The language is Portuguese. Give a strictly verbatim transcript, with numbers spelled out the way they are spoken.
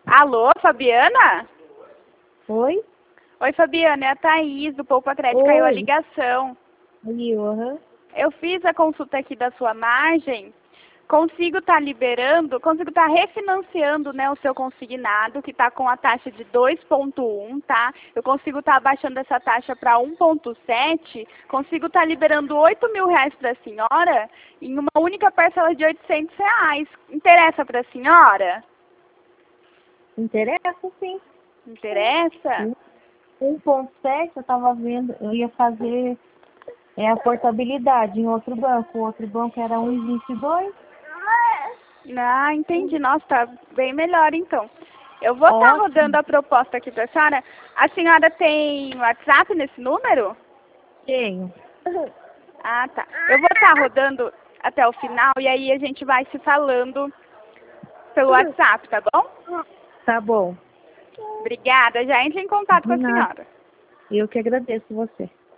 Alô, Fabiana? Oi? Oi, Fabiana, é a Thaís, do Poupa Crédito, caiu a ligação. Oi, uhum. Eu fiz a consulta aqui da sua margem, consigo estar liberando, consigo estar refinanciando, né, o seu consignado, que está com a taxa de dois ponto um, tá? Eu consigo estar abaixando essa taxa para um ponto sete, consigo estar liberando oito mil reais para a senhora em uma única parcela de oitocentos reais. Interessa para a senhora? Interessa, sim. Interessa? um ponto sete eu estava vendo, eu ia fazer é, a portabilidade em outro banco. O outro banco era um vírgula vinte e dois. Ah, entendi. Nossa, tá bem melhor então. Eu vou estar Ótimo. rodando a proposta aqui para a senhora. A senhora tem WhatsApp nesse número? Tenho. Ah, tá. Eu vou estar rodando até o final e aí a gente vai se falando pelo WhatsApp, tá bom? Tá bom. Obrigada. Já entre em contato com De a nada. senhora. Eu que agradeço você.